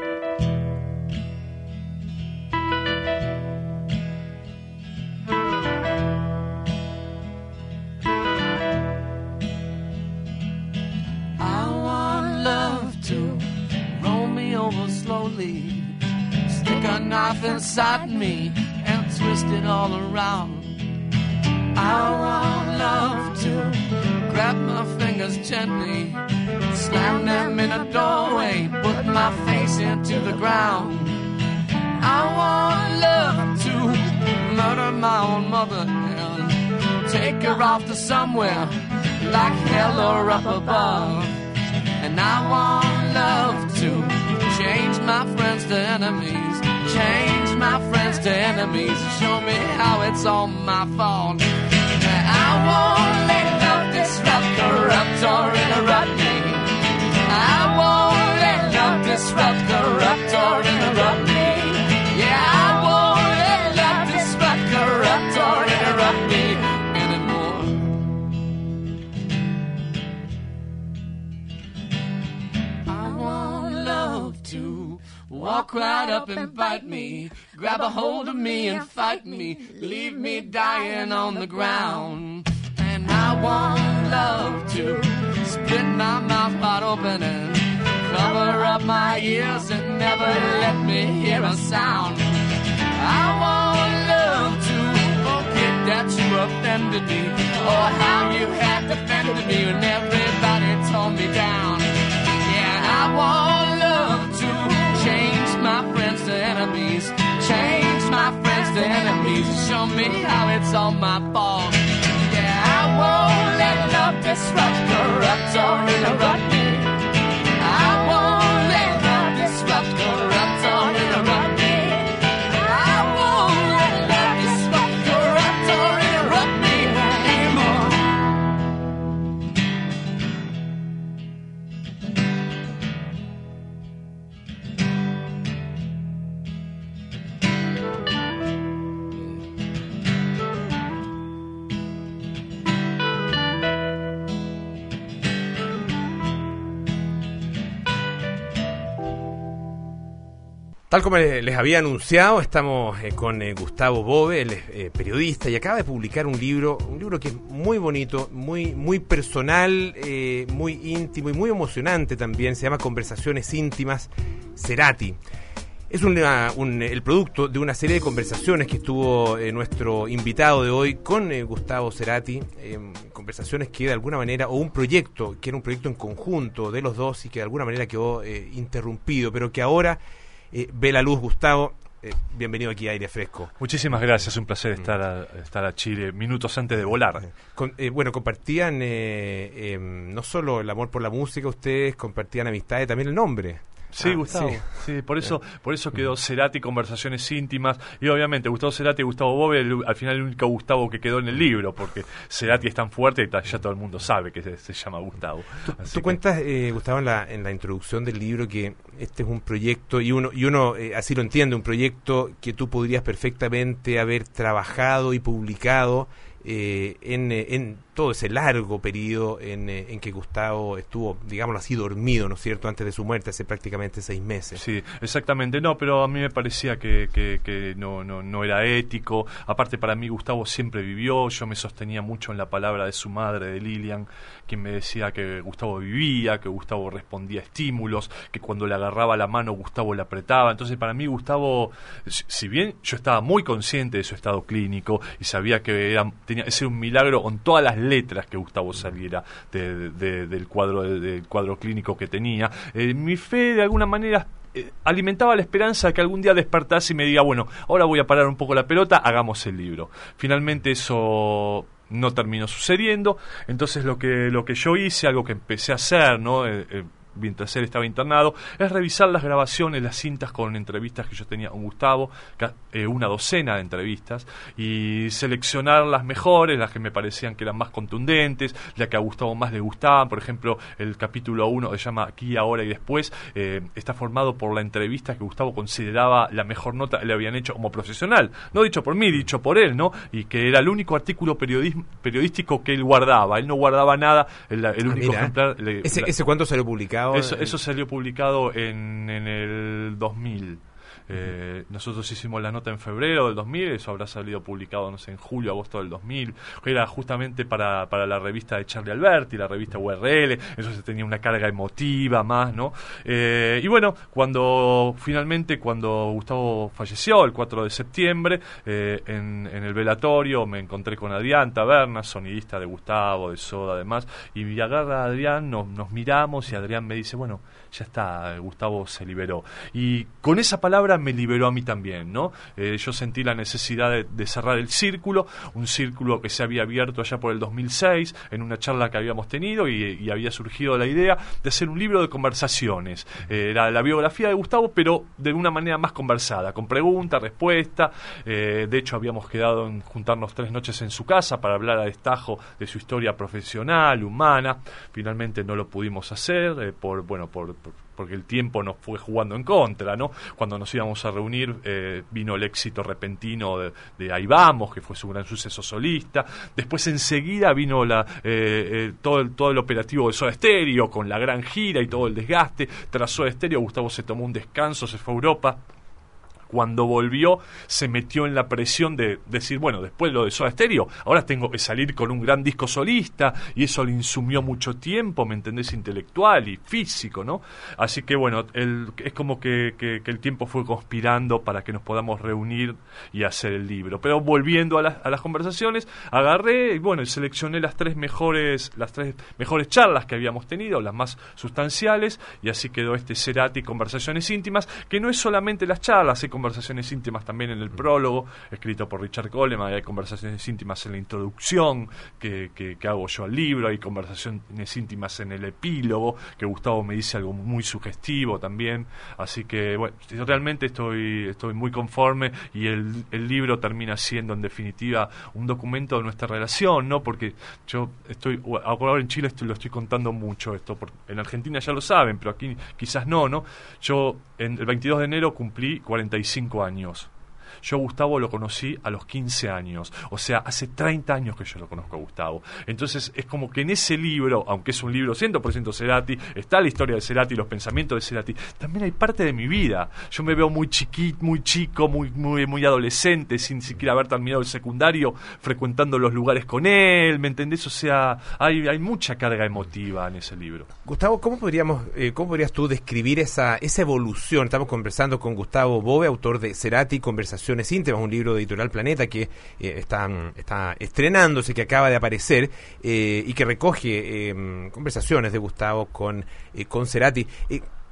E: Slowly stick a knife inside me and twist it all around. I want love to grab my fingers gently, slam them in a doorway, put my face into the ground. I want love to murder my own mother and take her off to somewhere like hell or up above. And I want love to change my friends to enemies, change my friends to enemies, show me how it's all my fault. I won't let love disrupt, corrupt, or interrupt me. I won't let love disrupt, corrupt, or interrupt me. Yeah, I won't let love disrupt, corrupt, or interrupt me anymore. I want love to walk right up and bite me, grab a hold of me and fight me, leave me dying on the ground. And I want love to split my mouth wide open and cover up my ears and never let me hear a sound. I want love to forget that you offended me, or how you had defended me when everybody tore me down. Yeah, I want love to change my friends to enemies, change my friends to enemies, show me how it's all my fault. Yeah, I won't let love disrupt, corrupt, or interrupt me. I won't let love disrupt, corrupt, or interrupt me. I won't let love disrupt, corrupt, or interrupt me anymore.
B: Tal como les había anunciado, estamos eh, con eh, Gustavo Bove, él es eh, periodista y acaba de publicar un libro, un libro que es muy bonito, muy muy personal, eh, muy íntimo y muy emocionante también. Se llama Conversaciones íntimas, Cerati. Es una, un, el producto de una serie de conversaciones que estuvo eh, nuestro invitado de hoy con eh, Gustavo Cerati, eh, conversaciones que de alguna manera, o un proyecto, que era un proyecto en conjunto de los dos y que de alguna manera quedó eh, interrumpido, pero que ahora Eh, ve la luz. Gustavo, eh, bienvenido aquí a Aire Fresco.
F: Muchísimas gracias, un placer estar a, estar a Chile minutos antes de volar.
B: Con, eh, bueno, compartían eh, eh, no solo el amor por la música, ustedes compartían amistades, también el nombre.
F: Sí,
B: Ah,
F: Gustavo.
B: sí.
F: Sí, por eso, por eso quedó Cerati, Conversaciones íntimas. Y obviamente Gustavo Cerati y Gustavo Bove, el- al final el único Gustavo que quedó en el libro, porque Cerati es tan fuerte y ta- ya todo el mundo sabe que se, se llama Gustavo. Así
B: Tú
F: que-
B: cuentas, eh, Gustavo, en la, en la introducción del libro que este es un proyecto, y uno, y uno eh, así lo entiende, un proyecto que tú podrías perfectamente haber trabajado y publicado eh, en, eh, en todo ese largo periodo en, eh, en que Gustavo estuvo, digámoslo así, dormido, ¿no es cierto?, antes de su muerte, hace prácticamente seis meses.
F: Sí, exactamente. No, pero a mí me parecía que, que, que no, no, no era ético. Aparte, para mí Gustavo siempre vivió. Yo me sostenía mucho en la palabra de su madre, de Lilian, quien me decía que Gustavo vivía, que Gustavo respondía a estímulos, que cuando le agarraba la mano Gustavo le apretaba. Entonces, para mí Gustavo, si si bien yo estaba muy consciente de su estado clínico y sabía que era, tenía que ser un milagro con todas las letras que Gustavo saliera de, de- del cuadro de- del cuadro clínico que tenía, eh, mi fe de alguna manera eh, alimentaba la esperanza de que algún día despertase y me diga, bueno, ahora voy a parar un poco la pelota, hagamos el libro. Finalmente eso no terminó sucediendo. Entonces lo que lo que yo hice, algo que empecé a hacer, ¿no? Eh, eh, mientras él estaba internado, es revisar las grabaciones, las cintas con entrevistas que yo tenía con Gustavo, ca- eh, una docena de entrevistas, y seleccionar las mejores, las que me parecían que eran más contundentes, las que a Gustavo más le gustaban. Por ejemplo, el capítulo uno, que se llama Aquí, Ahora y Después, eh, está formado por la entrevista que Gustavo consideraba la mejor nota que le habían hecho como profesional, no dicho por mí, dicho por él, ¿no? Y que era el único artículo periodismo, periodístico que él guardaba. Él no guardaba nada, el, el
B: Ah,
F: único
B: mira.
F: ejemplar... le-
B: ¿Ese,
F: la-
B: ¿Ese cuándo salió publicado?
F: eso,
B: Eh,
F: eso salió publicado en, en el dos mil. Eh, nosotros hicimos la nota en febrero del dos mil, eso habrá salido publicado, no sé, en julio, agosto del dos mil. Era justamente para, para la revista de Charlie Alberti, la revista U R L, eso se tenía una carga emotiva más, ¿no? Eh, y bueno, cuando finalmente, cuando Gustavo falleció, el cuatro de septiembre, eh, en, en el velatorio me encontré con Adrián Taberna, sonidista de Gustavo, de Soda, además, y me agarra a Adrián, nos, nos miramos y Adrián me dice, bueno, ya está, Gustavo se liberó. Y con esa palabra me liberó a mí también, ¿no? Eh, yo sentí la necesidad de, de cerrar el círculo, un círculo que se había abierto allá por el dos mil seis, en una charla que habíamos tenido, y, y había surgido la idea de hacer un libro de conversaciones. Eh, era la biografía de Gustavo, pero de una manera más conversada, con pregunta, respuesta. Eh, de hecho, habíamos quedado en juntarnos tres noches en su casa para hablar a destajo de su historia profesional, humana. Finalmente no lo pudimos hacer, eh, por, bueno, por, por porque el tiempo nos fue jugando en contra, ¿no? Cuando nos íbamos a reunir, eh, vino el éxito repentino de, de Ahí Vamos, que fue su gran suceso solista. Después enseguida vino la, eh, eh, todo, el, todo el operativo de Soda Stereo, con la gran gira y todo el desgaste. Tras Soda Stereo, Gustavo se tomó un descanso, se fue a Europa. Cuando volvió, se metió en la presión de decir, bueno, después lo de Soda Stereo, ahora tengo que salir con un gran disco solista, y eso le insumió mucho tiempo, ¿me entendés?, intelectual y físico, ¿no? Así que, bueno, el, es como que, que, que el tiempo fue conspirando para que nos podamos reunir y hacer el libro. Pero volviendo a, la, a las conversaciones, agarré y, bueno, seleccioné las tres mejores las tres mejores charlas que habíamos tenido, las más sustanciales, y así quedó este Cerati, Conversaciones íntimas, que no es solamente las charlas, hay conversaciones íntimas también en el prólogo, escrito por Richard Coleman, hay conversaciones íntimas en la introducción que, que, que hago yo al libro, hay conversaciones íntimas en el epílogo, que Gustavo me dice algo muy sugestivo también. Así que, bueno, realmente estoy, estoy muy conforme, y el, el libro termina siendo en definitiva un documento de nuestra relación, ¿no? Porque yo estoy, ahora en Chile estoy, lo estoy contando mucho esto, porque en Argentina ya lo saben, pero aquí quizás no, ¿no? Yo en el veintidós de enero cumplí cuarenta y cinco años. Yo a Gustavo lo conocí a los quince años, o sea, hace treinta años que yo lo conozco a Gustavo. Entonces es como que en ese libro, aunque es un libro cien por ciento Cerati, está la historia de Cerati, los pensamientos de Cerati, también hay parte de mi vida. Yo me veo muy chiquito, muy chico, muy, muy, muy adolescente, sin siquiera haber terminado el secundario, frecuentando los lugares con él, ¿me entendés? O sea, hay, hay mucha carga emotiva en ese libro.
B: Gustavo, ¿cómo podríamos, eh, cómo podrías tú describir esa, esa evolución? Estamos conversando con Gustavo Bove, autor de Cerati, Conversaciones íntimas, un libro de Editorial Planeta que eh, está, está estrenándose, que acaba de aparecer, eh, y que recoge eh, conversaciones de Gustavo con, eh, con Cerati. Eh,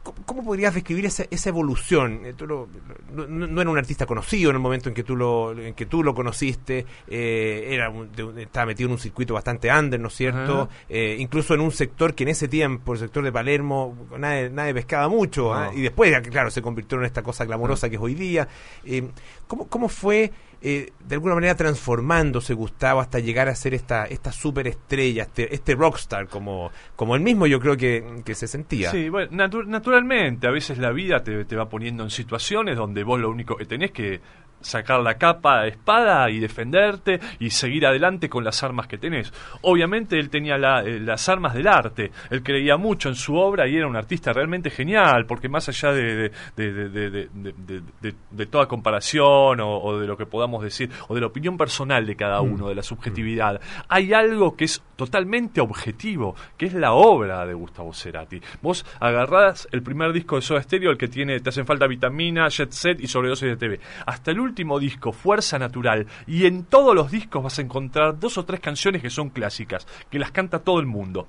B: ¿cómo podrías describir esa, esa evolución? Eh, tú lo, no, no era un artista conocido en el momento en que tú lo, en que tú lo conociste, eh, era un, de, estaba metido en un circuito bastante under, ¿no es cierto? Uh-huh. Eh, incluso en un sector que en ese tiempo, el sector de Palermo, nadie, nadie pescaba mucho, no. ¿eh? Y después, claro, se convirtió en esta cosa glamorosa uh-huh. que es hoy día. Eh, ¿cómo, ¿Cómo fue, eh, de alguna manera, transformándose Gustavo hasta llegar a ser esta, esta superestrella, este, este rockstar, como, como él mismo yo creo que, que se sentía?
F: Sí, bueno, natu- naturalmente, a veces la vida te, te va poniendo en situaciones donde vos lo único que tenés que sacar la capa, espada y defenderte y seguir adelante con las armas que tenés. Obviamente él tenía la, eh, las armas del arte, él creía mucho en su obra y era un artista realmente genial, porque más allá de, de, de, de, de, de, de, de, de toda comparación o, o de lo que podamos decir, o de la opinión personal de cada uno, mm. de la subjetividad, hay algo que es totalmente objetivo, que es la obra de Gustavo Cerati. Vos agarrás el primer disco de Soda Stereo, el que tiene Te hacen falta vitamina, Jet Set y Sobredosis de T V, hasta el último disco, Fuerza Natural, y en todos los discos vas a encontrar dos o tres canciones que son clásicas, que las canta todo el mundo.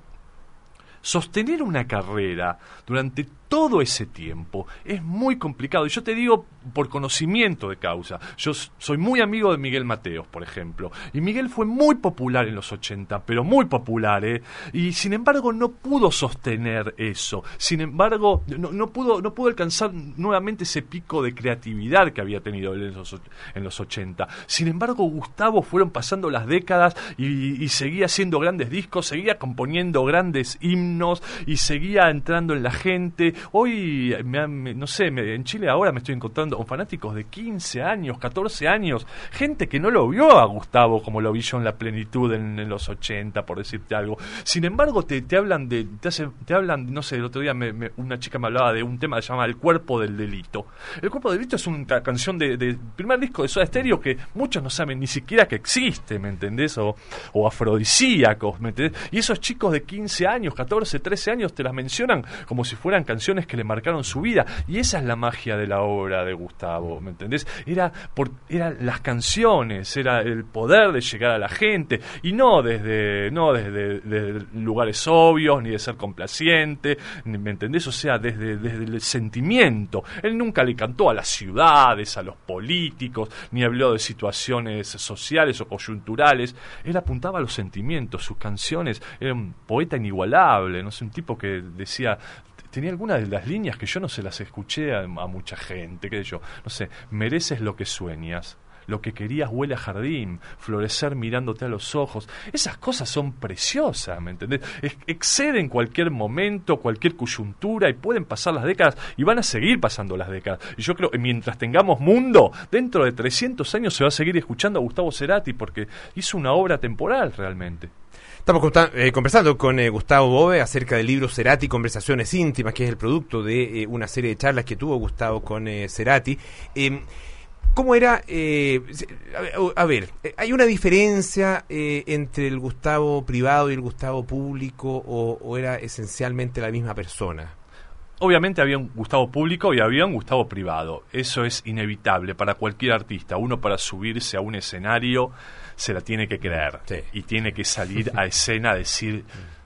F: Sostener una carrera durante todo ese tiempo es muy complicado, y yo te digo por conocimiento de causa. Yo soy muy amigo de Miguel Mateos, por ejemplo, y Miguel fue muy popular en los ochenta, pero muy popular, ¿eh? Y sin embargo no pudo sostener eso, sin embargo no, no pudo no pudo alcanzar nuevamente ese pico de creatividad que había tenido él en los, en los ochenta. Sin embargo, Gustavo, fueron pasando las décadas y, y seguía haciendo grandes discos, seguía componiendo grandes himnos y seguía entrando en la gente. Hoy, me, me, no sé, me, en Chile ahora me estoy encontrando con fanáticos de quince años, catorce años, gente que no lo vio a Gustavo como lo vi yo en la plenitud en, en los ochenta, por decirte algo. Sin embargo, te, te hablan de, te, hace, te hablan, no sé, el otro día me, me, una chica me hablaba de un tema que se llama El Cuerpo del Delito. El Cuerpo del Delito es una canción de, de primer disco de Soda Stereo que muchos no saben ni siquiera que existe, ¿me entendés? O, o afrodisíacos, ¿me entendés? Y esos chicos de quince años, catorce, trece años te las mencionan como si fueran canciones que le marcaron su vida, y esa es la magia de la obra de Gustavo, ¿me entendés? Era por eran las canciones, era el poder de llegar a la gente, y no desde no desde, desde lugares obvios, ni de ser complaciente, ¿me entendés? O sea, desde, desde el sentimiento. Él nunca le cantó a las ciudades, a los políticos, ni habló de situaciones sociales o coyunturales. Él apuntaba a los sentimientos. Sus canciones, era un poeta inigualable, no sé, un tipo que decía, tenía algunas de las líneas que yo no se las escuché a, a mucha gente, que yo, no sé, mereces lo que sueñas, lo que querías huele a jardín, florecer mirándote a los ojos. Esas cosas son preciosas, ¿me entendés? Es, exceden cualquier momento, cualquier coyuntura, y pueden pasar las décadas, y van a seguir pasando las décadas. Y yo creo que mientras tengamos mundo, dentro de trescientos años se va a seguir escuchando a Gustavo Cerati, porque hizo una obra temporal realmente.
B: Estamos consta- eh, conversando con eh, Gustavo Bove acerca del libro Cerati, Conversaciones Íntimas, que es el producto de eh, una serie de charlas que tuvo Gustavo con eh, Cerati. Eh, ¿Cómo era? Eh, a, a ver, ¿hay una diferencia eh, entre el Gustavo privado y el Gustavo público, o, o era esencialmente la misma persona?
F: Obviamente había un Gustavo público y había un Gustavo privado. Eso es inevitable para cualquier artista. Uno, para subirse a un escenario, se la tiene que creer. Sí. Y tiene que salir a escena a decir,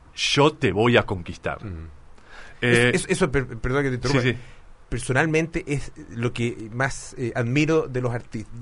F: yo te voy a conquistar. Mm.
B: Eh, eso, eso, per, perdón que te interrumpa. Sí, sí. Personalmente es lo que más eh, admiro de los artistas.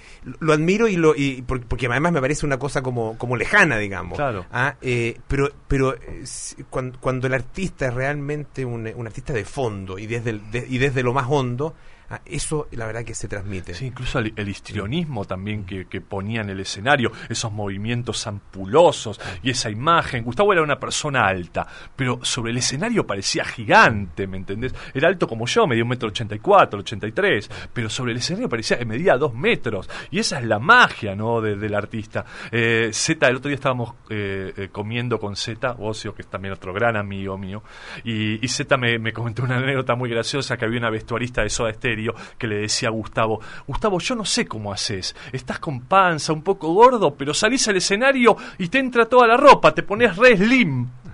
B: Lo admiro y lo y porque, porque además me parece una cosa como como lejana, digamos.
F: Claro.
B: ¿Ah? Eh, pero pero eh, cuando, cuando el artista es realmente un, un artista de fondo y desde el, de, y desde lo más hondo, ah, eso la verdad que se transmite.
F: Sí, incluso el, el histrionismo también que, que ponía en el escenario, esos movimientos ampulosos y esa imagen. Gustavo era una persona alta, pero sobre el escenario parecía gigante, ¿me entendés? Era alto como yo, medía un metro ochenta y cuatro, ochenta y tres, pero sobre el escenario parecía que medía dos metros, y esa es la magia, ¿no?, de, del artista. Eh, Zeta, el otro día estábamos eh, eh, comiendo con Zeta Ocio, que es también otro gran amigo mío, y, y Zeta me, me comentó una anécdota muy graciosa, que había una vestuarista de Soda Stereo que le decía a Gustavo, Gustavo, yo no sé cómo haces, estás con panza, un poco gordo, pero salís al escenario y te entra toda la ropa, te pones re slim.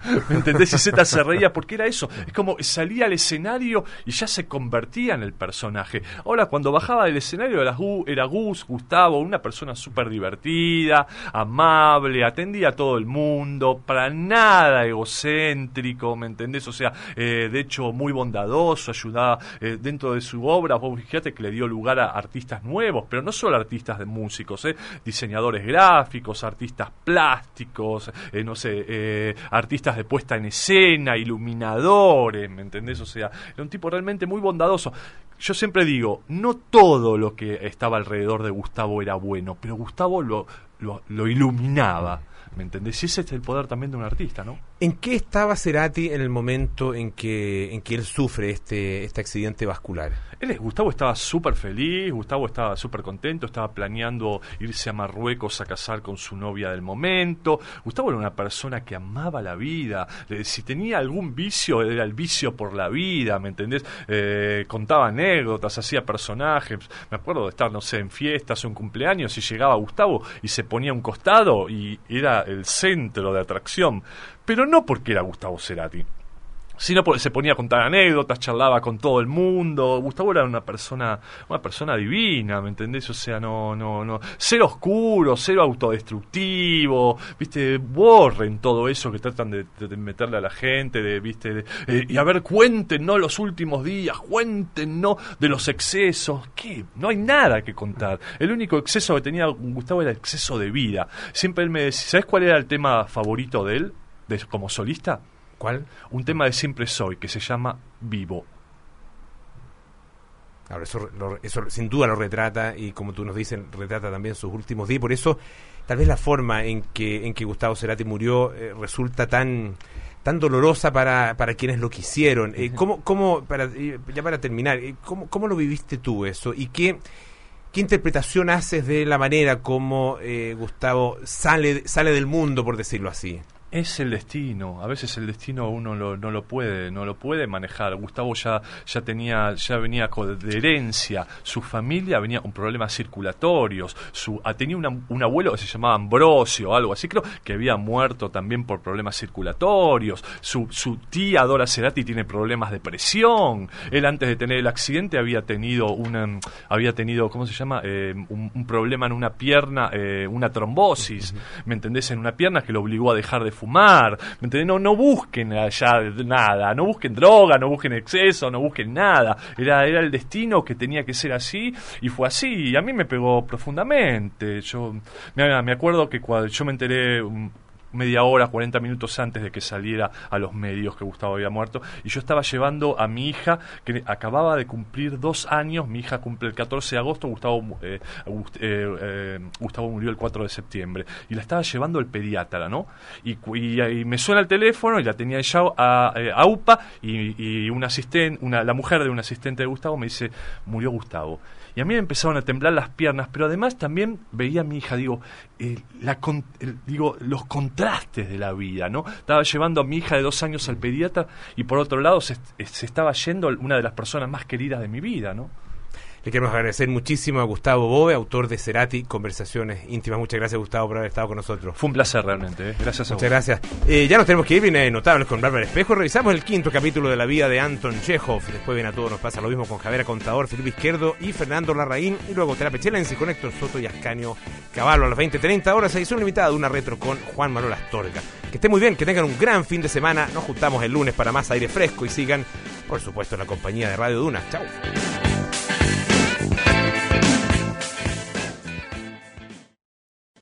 F: ¿Me entendés? Y Z se reía porque era eso. Es como salía al escenario y ya se convertía en el personaje. Ahora, cuando bajaba del escenario era, era Gus, Gustavo, una persona súper divertida, amable, atendía a todo el mundo, para nada egocéntrico, ¿me entendés? O sea, eh, de hecho, muy bondadoso, ayudaba eh, dentro de su obra. Vos fíjate que le dio lugar a artistas nuevos, pero no solo artistas de músicos, eh, diseñadores gráficos, artistas plásticos, eh, no sé, eh, artistas de puesta en escena, iluminadores, ¿me entendés? O sea, era un tipo realmente muy bondadoso. Yo siempre digo, no todo lo que estaba alrededor de Gustavo era bueno, pero Gustavo lo, lo, lo iluminaba, ¿me entendés? Y ese es el poder también de un artista, ¿no?
B: ¿En qué estaba Cerati en el momento en que en que él sufre este este accidente vascular?
F: Él, Gustavo estaba súper feliz, Gustavo estaba súper contento, estaba planeando irse a Marruecos a casar con su novia del momento. Gustavo era una persona que amaba la vida. Eh, si tenía algún vicio, era el vicio por la vida, ¿me entendés? Eh, contaba anécdotas, hacía personajes. Me acuerdo de estar, no sé, en fiestas o en cumpleaños y llegaba Gustavo y se ponía a un costado y era el centro de atracción. Pero no porque era Gustavo Cerati, sino porque se ponía a contar anécdotas, charlaba con todo el mundo. Gustavo era una persona, una persona divina, ¿me entendés? O sea, no, no, no, cero oscuro, cero autodestructivo, viste, borren todo eso que tratan de, de, de meterle a la gente, de, viste, de, eh, y a ver, cuéntenos los últimos días, cuéntenos de los excesos. ¿Qué? No hay nada que contar. El único exceso que tenía Gustavo era el exceso de vida. Siempre él me decía, ¿sabes cuál era el tema favorito de él, de, como solista?
B: ¿Cuál?
F: Un tema de Siempre Soy, que se llama Vivo.
B: Ahora, eso, lo, eso sin duda lo retrata, y como tú nos dices, retrata también sus últimos días. Por eso, tal vez la forma en que en que Gustavo Cerati murió eh, resulta tan tan dolorosa para, para quienes lo quisieron. Eh, ¿cómo, cómo, para, ya para terminar, eh, ¿cómo, cómo lo viviste tú eso? ¿Y qué, qué interpretación haces de la manera como eh, Gustavo sale, sale del mundo, por decirlo así?
F: Es el destino. A veces el destino uno lo, no lo puede, no lo puede manejar. Gustavo ya, ya tenía, ya venía de herencia. Su familia venía con problemas circulatorios. Su, tenía una, un abuelo que se llamaba Ambrosio o algo así, creo, que había muerto también por problemas circulatorios. Su, su tía Dora Cerati tiene problemas de presión. Él antes de tener el accidente había tenido una, había tenido, ¿cómo se llama? Eh, un, un problema en una pierna, eh, una trombosis, ¿me entendés? En una pierna que lo obligó a dejar de fumar. Fumar, ¿me entendés? No, no busquen allá nada, no busquen droga, no busquen exceso, no busquen nada. Era, era el destino que tenía que ser así, y fue así, y a mí me pegó profundamente. Yo me, me acuerdo que cuando yo me enteré um, media hora, cuarenta minutos antes de que saliera a los medios que Gustavo había muerto, y yo estaba llevando a mi hija, que acababa de cumplir dos años, mi hija cumple el catorce de agosto, Gustavo, eh, Gust, eh, eh, Gustavo murió el cuatro de septiembre, y la estaba llevando el pediatra, ¿no? Y, y, y me suena el teléfono, y la tenía ya a, a, a UPA, y, y una asistente, una, la mujer de un asistente de Gustavo me dice, murió Gustavo. Y a mí me empezaron a temblar las piernas, pero además también veía a mi hija, digo, eh, la con, el, digo los contrastes de la vida, ¿no? Estaba llevando a mi hija de dos años al pediatra, y por otro lado se, se estaba yendo una de las personas más queridas de mi vida, ¿no?
B: Le queremos agradecer muchísimo a Gustavo Bove, autor de Cerati, Conversaciones Íntimas. Muchas gracias, Gustavo, por haber estado con nosotros.
F: Fue un placer realmente, ¿eh? Gracias a vos.
B: Muchas gracias. Eh, ya nos tenemos que ir, viene Notables con Bárbara Espejo. Revisamos el quinto capítulo de la vida de Anton Chekhov. Después viene A Todo Nos Pasa lo Mismo con Javier Contador, Felipe Izquierdo y Fernando Larraín. Y luego Terapia Chilense con Héctor Soto y Ascanio Cavallo a las veinte treinta horas. Edición limitada de una retro con Juan Manuel Astorga. Que estén muy bien, que tengan un gran fin de semana. Nos juntamos el lunes para más aire fresco y sigan, por supuesto, en la compañía de Radio Duna. Chau.